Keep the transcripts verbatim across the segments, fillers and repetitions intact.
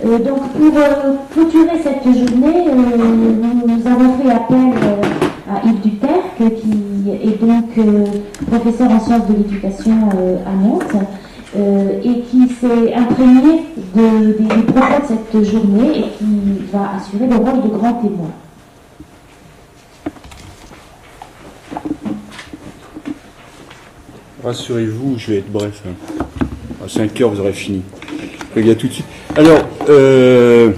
Euh, donc pour euh, clôturer cette journée, euh, nous, nous avons fait appel euh, à Yves Duterque, qui est donc euh, professeur en sciences de l'éducation euh, à Nantes, euh, et qui s'est imprégné de, des, des propos de cette journée et qui va assurer le rôle de grand témoin. Rassurez-vous, je vais être bref. Hein. À cinq heures, vous aurez fini. Je regarde tout de suite. Alors, euh,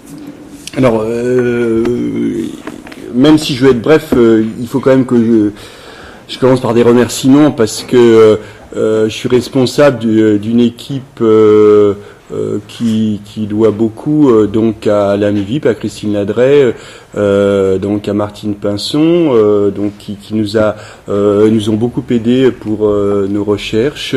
alors euh, même si je vais être bref, euh, il faut quand même que je, je commence par des remerciements parce que euh, je suis responsable du, d'une équipe euh, euh, qui, qui doit beaucoup euh, donc à l'AMIVIP, à Christine Ladret, euh, donc à Martine Pinson, euh, donc qui, qui nous a euh, nous ont beaucoup aidé pour euh, nos recherches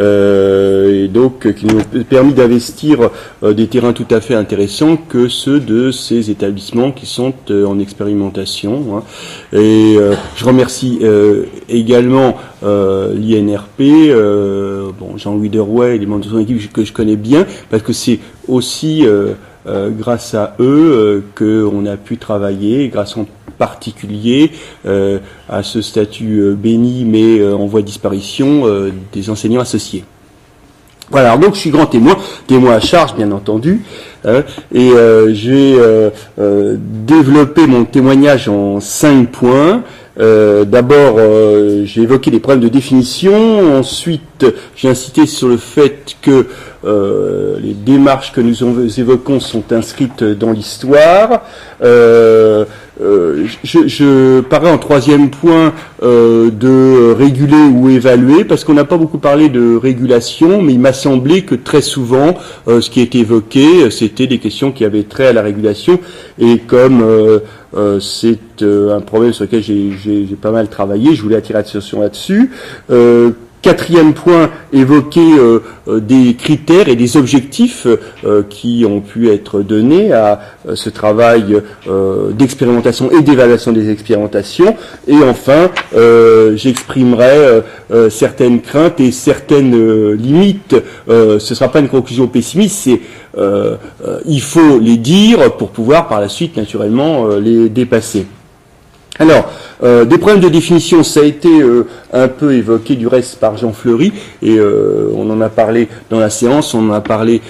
euh, et donc qui nous ont permis d'investir euh, des terrains tout à fait intéressants que ceux de ces établissements qui sont euh, en expérimentation. Hein. Et euh, je remercie euh, également euh, l'I N R P, euh, bon Jean-Louis Derouet et les membres de son équipe que je connais bien parce que c'est aussi euh, Euh, grâce à eux euh, qu'on a pu travailler, grâce en particulier euh, à ce statut euh, béni mais euh, en voie de disparition euh, des enseignants associés. Voilà, alors donc je suis grand témoin, témoin à charge bien entendu, hein, et euh, je vais euh, euh, développer mon témoignage en cinq points. Euh, d'abord, euh, j'ai évoqué les problèmes de définition. Ensuite, j'ai insisté sur le fait que euh, les démarches que nous évoquons sont inscrites dans l'histoire. Euh, euh, je, je parais en troisième point euh, de réguler ou évaluer, parce qu'on n'a pas beaucoup parlé de régulation, mais il m'a semblé que très souvent, euh, ce qui était évoqué, c'était des questions qui avaient trait à la régulation, et comme euh, Euh, c'est euh, un problème sur lequel j'ai, j'ai, j'ai pas mal travaillé. Je voulais attirer l'attention là-dessus. Euh, quatrième point, évoquer euh, euh, des critères et des objectifs euh, qui ont pu être donnés à euh, ce travail euh, d'expérimentation et d'évaluation des expérimentations. Et enfin, euh, j'exprimerai euh, euh, certaines craintes et certaines euh, limites. Euh, ce ne sera pas une conclusion pessimiste, c'est Euh, euh, il faut les dire pour pouvoir par la suite naturellement euh, les dépasser. Alors, euh, des problèmes de définition, ça a été euh, un peu évoqué du reste par Jean Fleury, et euh, on en a parlé dans la séance, on en a parlé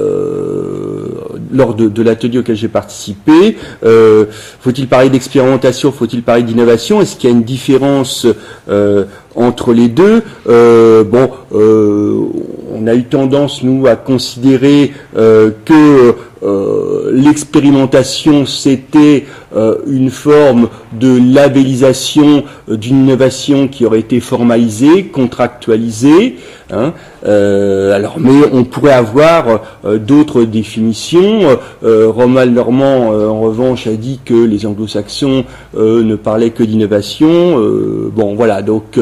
euh, lors de, de l'atelier auquel j'ai participé. Euh, faut-il parler d'expérimentation, faut-il parler d'innovation? Est-ce qu'il y a une différence euh, entre les deux? euh, Bon, euh, on a eu tendance, nous, à considérer euh, que euh, l'expérimentation, c'était euh, une forme de labellisation euh, d'une innovation qui aurait été formalisée, contractualisée. Hein, euh, alors, mais on pourrait avoir euh, d'autres définitions. Euh, Romuald Normand, euh, en revanche, a dit que les anglo-saxons euh, ne parlaient que d'innovation. Euh, bon, voilà, donc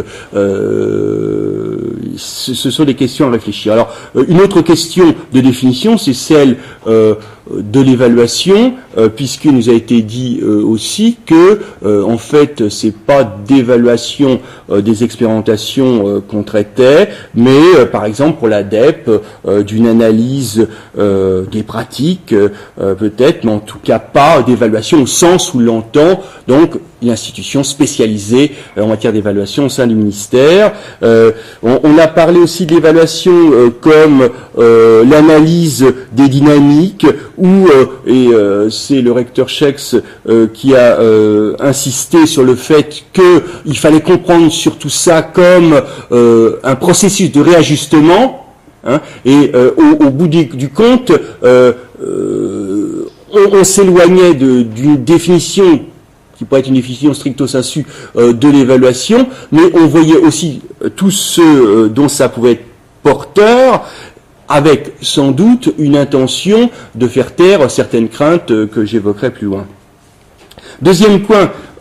euh, ce, ce sont des questions à réfléchir. Alors, euh, une autre question de définition, c'est celle euh, de l'évaluation, euh, puisqu'il nous a été dit euh, aussi que, euh, en fait, c'est pas d'évaluation euh, des expérimentations euh, qu'on traitait, mais euh, par exemple pour l'A D E P, euh, d'une analyse euh, des pratiques, euh, peut-être, mais en tout cas pas d'évaluation au sens où l'entend donc l'institution spécialisée en matière d'évaluation au sein du ministère. Euh, on, on a parlé aussi de l'évaluation euh, comme euh, l'analyse des dynamiques, où, euh, et euh, c'est le recteur Schex euh, qui a euh, insisté sur le fait qu'il fallait comprendre sur tout ça comme euh, un processus de réajustement, hein, et euh, au, au bout du, du compte, euh, euh, on, on s'éloignait de, d'une définition qui pourrait être une définition stricto sensu euh, de l'évaluation, mais on voyait aussi euh, tous ceux euh, dont ça pouvait être porteur, avec sans doute une intention de faire taire certaines craintes euh, que j'évoquerai plus loin. Deuxième point,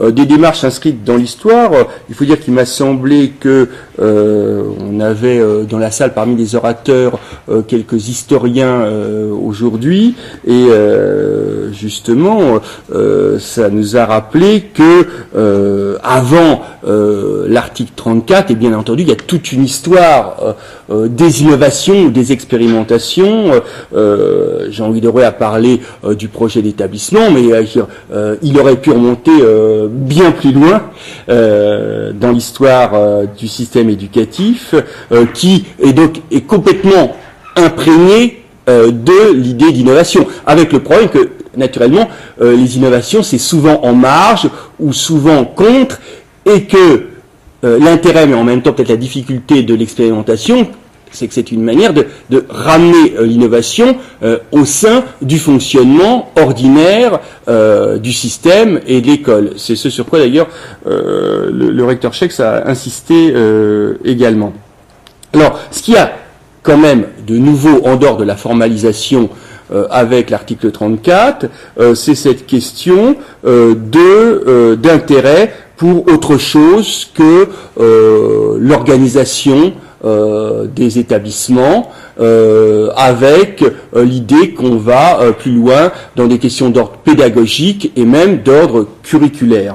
euh, des démarches inscrites dans l'histoire, euh, il faut dire qu'il m'a semblé que euh, on avait euh, dans la salle parmi les orateurs euh, quelques historiens euh, aujourd'hui, et euh, justement euh, ça nous a rappelé que euh, avant euh, l'article trente-quatre, et bien entendu il y a toute une histoire euh, euh, des innovations ou des expérimentations. euh, Jean-Louis Derouet a parlé euh, du projet d'établissement, mais euh, euh, il aurait pu remonter euh, bien plus loin euh, dans l'histoire euh, du système éducatif, euh, qui est donc est complètement imprégné euh, de l'idée d'innovation, avec le problème que naturellement euh, les innovations c'est souvent en marge ou souvent contre, et que euh, l'intérêt, mais en même temps peut-être la difficulté de l'expérimentation, c'est que c'est une manière de, de ramener euh, l'innovation euh, au sein du fonctionnement ordinaire euh, du système et de l'école. C'est ce sur quoi d'ailleurs euh, le, le recteur Schex a insisté euh, également. Alors, ce qu'il y a quand même de nouveau en dehors de la formalisation euh, avec l'article trente-quatre, euh, c'est cette question euh, de euh, d'intérêt pour autre chose que euh, l'organisation Euh, des établissements, euh, avec euh, l'idée qu'on va euh, plus loin dans des questions d'ordre pédagogique et même d'ordre curriculaire.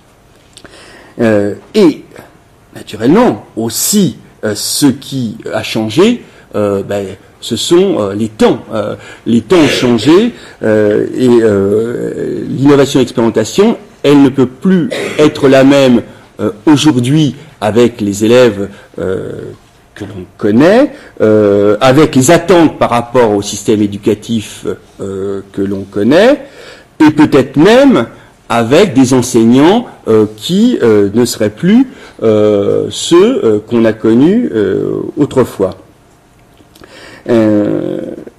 Euh, et naturellement aussi euh, ce qui a changé, euh, ben, ce sont euh, les temps. Euh, les temps ont changé euh, et euh, l'innovation et l'expérimentation, elle ne peut plus être la même euh, aujourd'hui avec les élèves euh, que l'on connaît, euh, avec les attentes par rapport au système éducatif euh, que l'on connaît, et peut-être même avec des enseignants euh, qui euh, ne seraient plus euh, ceux euh, qu'on a connus euh, autrefois. Euh,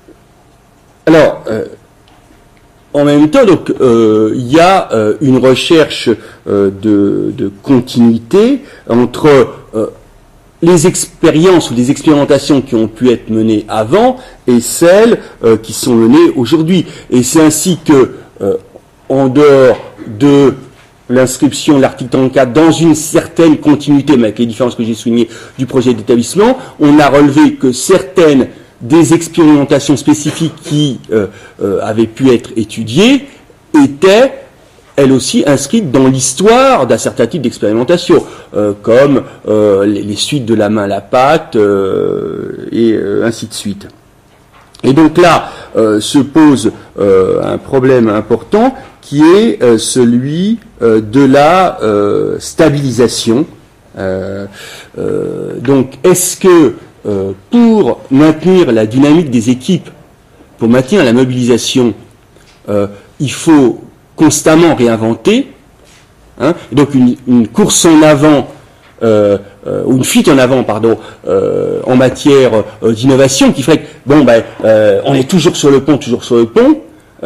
alors, euh, en même temps, donc, euh, il y a euh, une recherche euh, de, de continuité entre euh, les expériences ou les expérimentations qui ont pu être menées avant et celles euh, qui sont menées aujourd'hui. Et c'est ainsi que, euh, en dehors de l'inscription de l'article trente-quatre dans une certaine continuité, mais avec les différences que j'ai soulignées du projet d'établissement, on a relevé que certaines des expérimentations spécifiques qui euh, euh, avaient pu être étudiées étaient elle aussi inscrite dans l'histoire d'un certain type d'expérimentation, euh, comme euh, les, les suites de la main à la pâte, euh, et euh, ainsi de suite. Et donc là euh, se pose euh, un problème important qui est euh, celui euh, de la euh, stabilisation. Euh, euh, donc est-ce que euh, pour maintenir la dynamique des équipes, pour maintenir la mobilisation, euh, il faut constamment réinventer, hein, donc une, une course en avant, euh, euh, ou une fuite en avant, pardon, euh, en matière euh, d'innovation, qui ferait que, bon, ben, euh, on est toujours sur le pont, toujours sur le pont,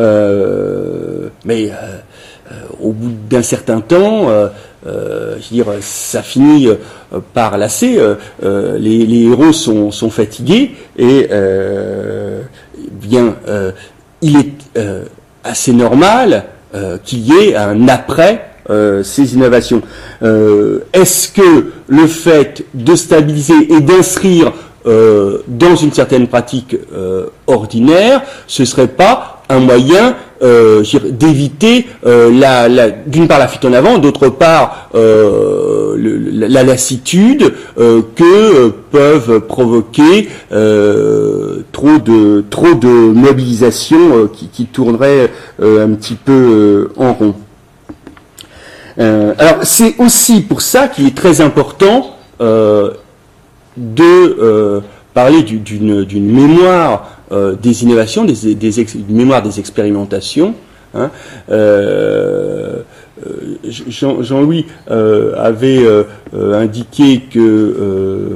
euh, mais euh, euh, au bout d'un certain temps, euh, euh, je veux dire, ça finit euh, par lasser, euh, euh, les, les héros sont, sont fatigués, et euh, bien, euh, il est euh, assez normal Euh, qu'il y ait un après euh, ces innovations. Euh, est-ce que le fait de stabiliser et d'inscrire euh, dans une certaine pratique euh, ordinaire, ce serait pas un moyen euh, d'éviter euh, la, la, d'une part la fuite en avant, d'autre part euh, le, la, la lassitude euh, que euh, peuvent provoquer euh, trop de trop de mobilisation euh, qui, qui tournerait euh, un petit peu euh, en rond. Euh, alors c'est aussi pour ça qu'il est très important euh, de euh, parler du, d'une, d'une mémoire euh, des innovations, des, des ex, une mémoire des expérimentations. Hein. Euh, Jean, Jean-Louis euh, avait euh, indiqué que euh,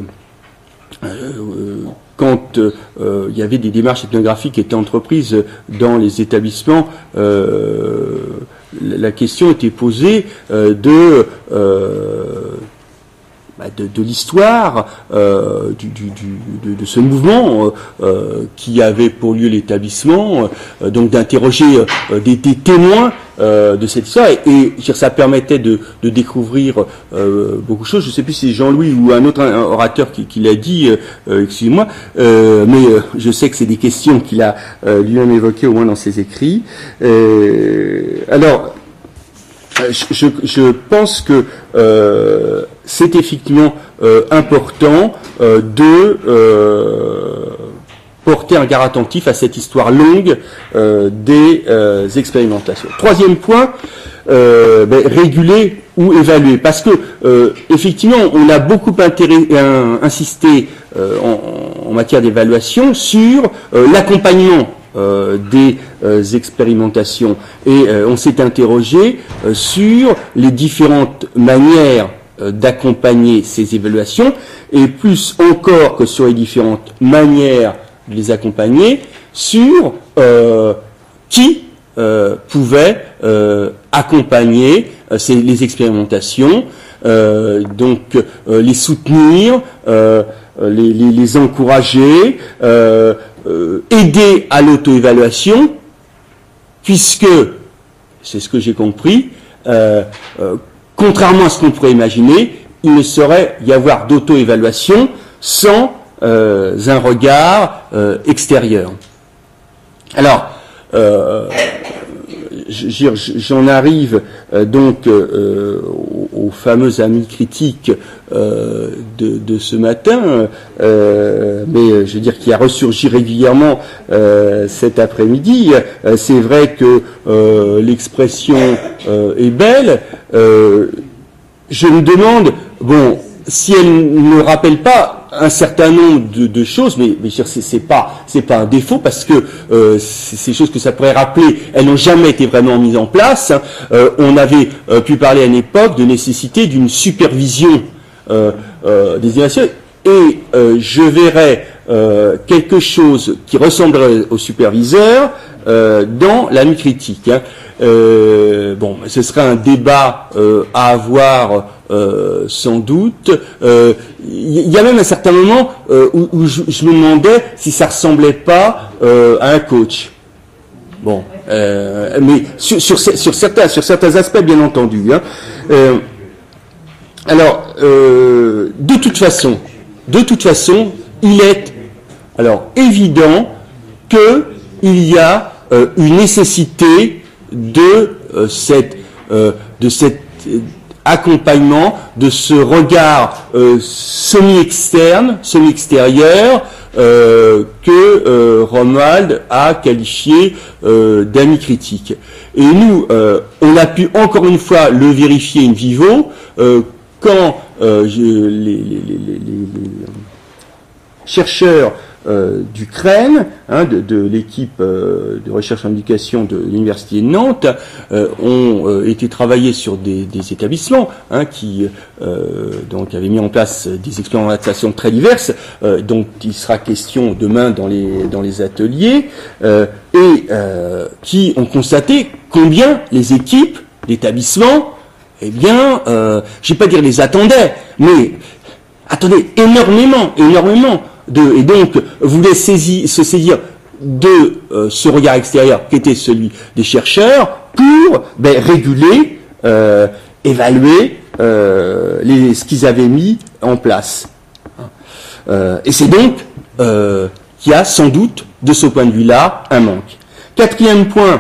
euh, quand euh, il y avait des démarches ethnographiques qui étaient entreprises dans les établissements, euh, la question était posée euh, de euh, de, de l'histoire euh, du, du, du, de, de ce mouvement euh, qui avait pour lieu l'établissement, euh, donc d'interroger euh, des, des témoins euh, de cette histoire, et, et ça permettait de, de découvrir euh, beaucoup de choses. Je ne sais plus si c'est Jean-Louis ou un autre un orateur qui, qui l'a dit, euh, excusez-moi, euh, mais euh, je sais que c'est des questions qu'il a euh, lui-même évoquées, au moins dans ses écrits. Euh, alors, Je, je, je pense que euh, c'est effectivement euh, important euh, de euh, porter un regard attentif à cette histoire longue euh, des euh, expérimentations. Troisième point, euh, ben, réguler ou évaluer, parce que euh, effectivement, on a beaucoup intérêt, un, insisté euh, en, en matière d'évaluation sur euh, l'accompagnement Euh, des euh, expérimentations, et euh, on s'est interrogé euh, sur les différentes manières euh, d'accompagner ces évaluations, et plus encore que sur les différentes manières de les accompagner, sur euh, qui euh, pouvait euh, accompagner euh, ces, les expérimentations, euh, donc euh, les soutenir, euh, les, les, les encourager, euh, Euh, aider à l'auto-évaluation, puisque, c'est ce que j'ai compris, euh, euh, contrairement à ce qu'on pourrait imaginer, il ne saurait y avoir d'auto-évaluation sans euh, un regard euh, extérieur. Alors, euh, j'en arrive euh, donc euh, aux, aux fameux amis critiques euh, de, de ce matin, euh, mais je veux dire qui a ressurgi régulièrement euh, cet après-midi. Euh, c'est vrai que euh, l'expression euh, est belle. Euh, je me demande, bon, si elle ne rappelle pas un certain nombre de, de choses, mais, mais c'est, c'est pas c'est pas un défaut, parce que euh, ces choses que ça pourrait rappeler, elles n'ont jamais été vraiment mises en place. Hein. Euh, on avait euh, pu parler à une époque de nécessité d'une supervision euh, euh, des innovations, et euh, je verrais euh, quelque chose qui ressemblerait au superviseur euh, dans la nuit critique. Hein. Euh, bon, ce serait un débat euh, à avoir euh, sans doute. Il euh, y, y a même un certain moment euh, où, où je, je me demandais si ça ressemblait pas euh, à un coach. Bon, euh, mais sur, sur, sur certains sur certains aspects, bien entendu. Hein. Euh, alors, euh, de toute façon, de toute façon, il est alors évident que il y a euh, une nécessité de euh, cette euh, de cet euh, accompagnement, de ce regard euh, semi-externe, semi-extérieur euh, que euh, Romuald a qualifié euh, d'amis critique. Et nous, euh, on a pu encore une fois le vérifier in vivo euh, quand euh, je, les, les, les, les, les chercheurs Euh, du C R E N, hein, de, de l'équipe euh, de recherche en éducation de l'université de Nantes, euh, ont euh, été travaillés sur des, des établissements hein, qui euh, donc avaient mis en place des expérimentations très diverses, euh, dont il sera question demain dans les dans les ateliers, euh, et euh, qui ont constaté combien les équipes d'établissements, eh bien, euh, je ne vais pas dire les attendaient, mais attendaient énormément, énormément. De, et donc voulait saisir, se saisir de euh, ce regard extérieur qui était celui des chercheurs pour ben, réguler, euh, évaluer euh, les, ce qu'ils avaient mis en place. Euh, et c'est donc euh, qu'il y a sans doute, de ce point de vue-là, un manque. Quatrième point,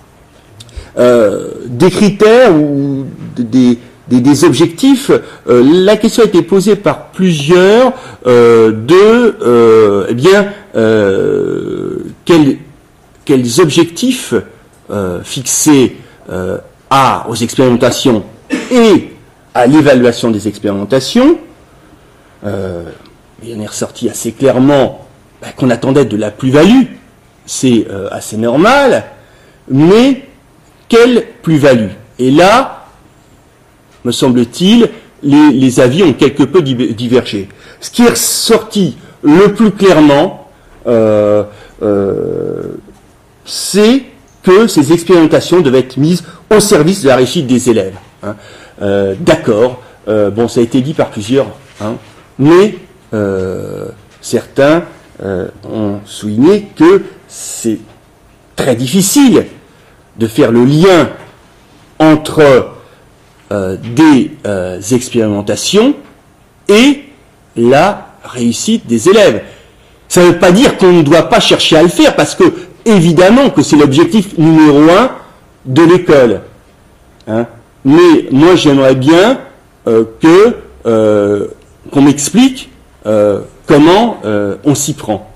euh, des critères ou des Des, des objectifs, euh, la question a été posée par plusieurs euh, de, euh, eh bien, euh, quels, quels objectifs euh, fixés euh, à, aux expérimentations et à l'évaluation des expérimentations. Euh, il en est ressorti assez clairement bah, qu'on attendait de la plus-value, c'est euh, assez normal, mais quelle plus-value? Et là, me semble-t-il, les, les avis ont quelque peu divergé. Ce qui est ressorti le plus clairement, euh, euh, c'est que ces expérimentations devaient être mises au service de la réussite des élèves. Hein. Euh, d'accord, euh, bon, ça a été dit par plusieurs hein, mais euh, certains euh, ont souligné que c'est très difficile de faire le lien entre euh, des euh, expérimentations et la réussite des élèves. Ça ne veut pas dire qu'on ne doit pas chercher à le faire, parce que, évidemment, que c'est l'objectif numéro un de l'école. Hein. Mais moi, j'aimerais bien euh, que euh, qu'on m'explique euh, comment euh, on s'y prend.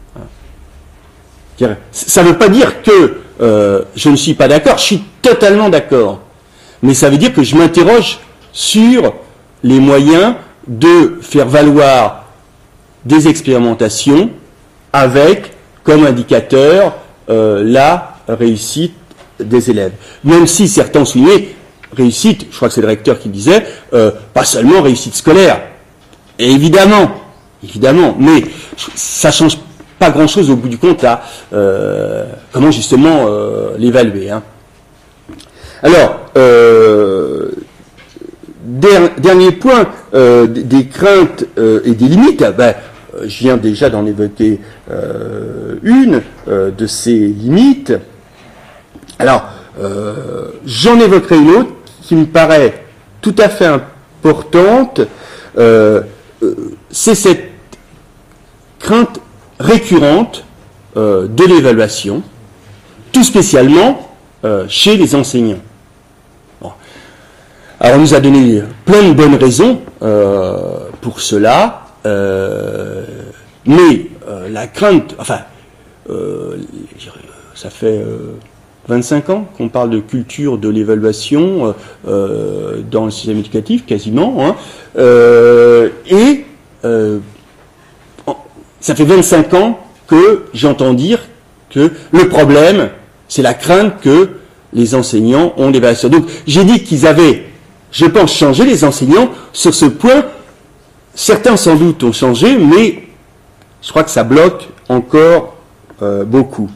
Hein. Ça ne veut pas dire que euh, je ne suis pas d'accord, je suis totalement d'accord. Mais ça veut dire que je m'interroge sur les moyens de faire valoir des expérimentations avec comme indicateur euh, la réussite des élèves. Même si certains soulignaient réussite, je crois que c'est le recteur qui disait, euh, pas seulement réussite scolaire. Et évidemment, évidemment, mais ça change pas grand-chose au bout du compte à euh, comment justement euh, l'évaluer. Hein. Alors, euh, der, dernier point, euh, des craintes euh, et des limites, ben, je viens déjà d'en évoquer euh, une euh, de ces limites. Alors, euh, j'en évoquerai une autre qui me paraît tout à fait importante. Euh, euh, c'est cette crainte récurrente euh, de l'évaluation, tout spécialement euh, chez les enseignants. Bon. Alors, on nous a donné plein de bonnes raisons euh, pour cela. Euh, mais euh, la crainte, enfin, euh, ça fait euh, vingt-cinq ans qu'on parle de culture de l'évaluation euh, dans le système éducatif, quasiment, hein, euh, et euh, ça fait vingt-cinq ans que j'entends dire que le problème, c'est la crainte que les enseignants ont l'évaluation. Donc, j'ai dit qu'ils avaient, je pense, changé les enseignants sur ce point. Certains, sans doute, ont changé, mais je crois que ça bloque encore euh, beaucoup.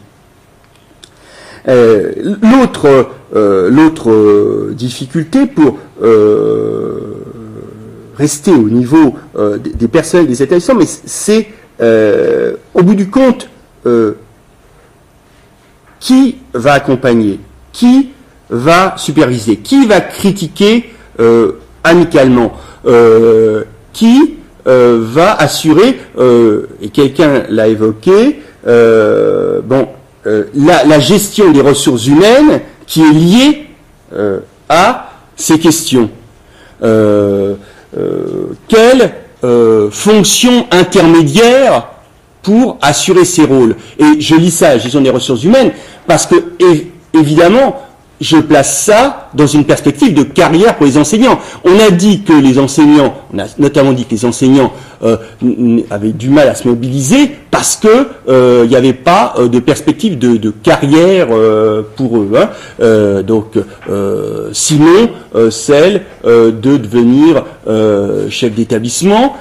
Euh, l'autre, euh, l'autre euh, difficulté pour euh, rester au niveau euh, des, des personnels des établissements, mais c'est, euh, au bout du compte, euh, qui va accompagner, qui va superviser, qui va critiquer euh, amicalement, euh, qui euh, va assurer, euh, et quelqu'un l'a évoqué, euh, bon, euh, la, la gestion des ressources humaines qui est liée euh, à ces questions. Euh, euh, quelle euh, fonction intermédiaire pour assurer ces rôles? Et je lis ça, la gestion des ressources humaines, parce que, évidemment, je place ça dans une perspective de carrière pour les enseignants. On a dit que les enseignants, on a notamment dit que les enseignants euh, avaient du mal à se mobiliser parce que euh, il n'y avait pas euh, de perspective de, de carrière euh, pour eux. Hein. Euh, donc, euh, sinon, euh, celle euh, de devenir euh, chef d'établissement.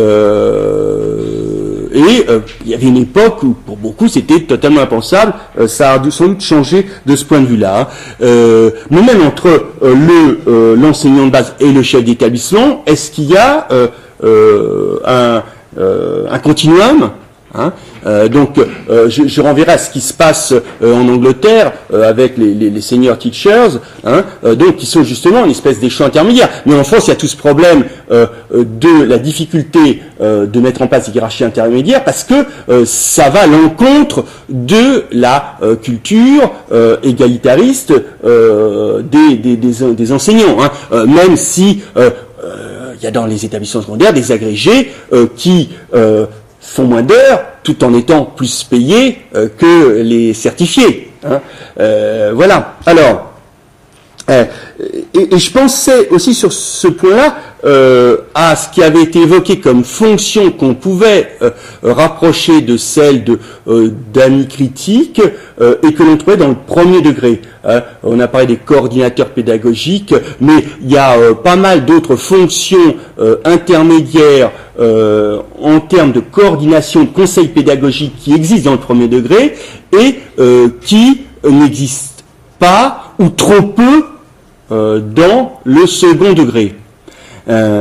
Euh, Et euh, il y avait une époque où, pour beaucoup, c'était totalement impensable. Euh, ça a sans doute changé de ce point de vue-là. Hein. Euh, mais même entre euh, le euh, l'enseignant de base et le chef d'établissement, est-ce qu'il y a euh, euh, un, euh, un continuum? Hein, euh, donc, euh, je, je renverrai à ce qui se passe euh, en Angleterre euh, avec les, les, les senior teachers, hein, euh, donc qui sont justement une espèce d'échelon intermédiaire. Mais en France, il y a tout ce problème euh, de la difficulté euh, de mettre en place des hiérarchies intermédiaires parce que euh, ça va à l'encontre de la euh, culture euh, égalitariste euh, des, des, des, des enseignants. Hein, euh, même si euh, euh, il y a dans les établissements secondaires des agrégés euh, qui euh, font moins d'heures, tout en étant plus payés euh, que les certifiés. Hein. Euh, voilà. Alors, euh, et, et je pensais aussi sur ce point-là euh, à ce qui avait été évoqué comme fonction qu'on pouvait euh, rapprocher de celle de euh, d'amis critiques euh, et que l'on trouvait dans le premier degré. Hein. On a parlé des coordinateurs pédagogiques, mais il y a euh, pas mal d'autres fonctions euh, intermédiaires euh, en termes de coordination de conseil pédagogique qui existent dans le premier degré et euh, qui euh, n'existent pas ou trop peu euh, dans le second degré. Euh,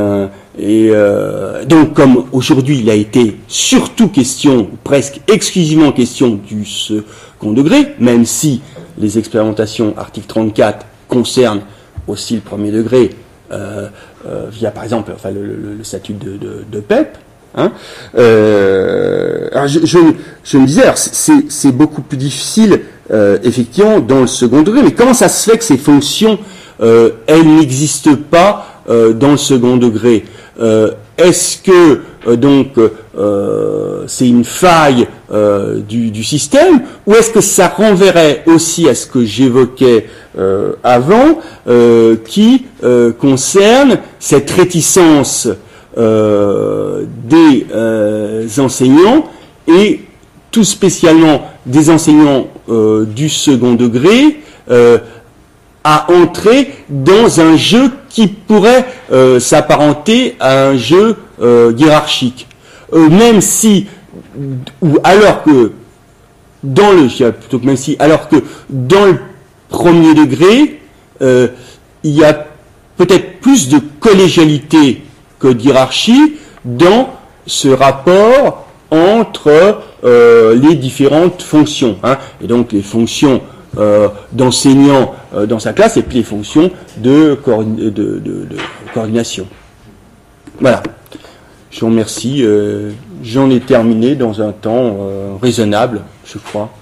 Et euh, donc, comme aujourd'hui, il a été surtout question, presque exclusivement question du second degré, même si les expérimentations article trente-quatre concernent aussi le premier degré, euh, euh, via par exemple enfin, le, le, le statut de, de, de P E P. Hein. Euh, alors je, je, je me disais, c'est, c'est beaucoup plus difficile, euh, effectivement, dans le second degré, mais comment ça se fait que ces fonctions, euh, elles n'existent pas euh, dans le second degré? euh, Est-ce que euh, donc euh, c'est une faille euh, du, du système, ou est-ce que ça renverrait aussi à ce que j'évoquais euh, avant, euh, qui euh, concerne cette réticence euh, des euh, enseignants, et tout spécialement des enseignants euh, du second degré, euh, à entrer dans un jeu qui pourrait euh, s'apparenter à un jeu euh, hiérarchique, euh, même si, ou alors que dans le, plutôt que même si, alors que dans le premier degré, euh, il y a peut-être plus de collégialité que d'hierarchie dans ce rapport entre euh, les différentes fonctions, hein, et donc les fonctions euh, d'enseignant euh, dans sa classe et puis les fonctions de, coordi- de, de, de coordination. Voilà. Je vous remercie. Euh, j'en ai terminé dans un temps euh, raisonnable, je crois.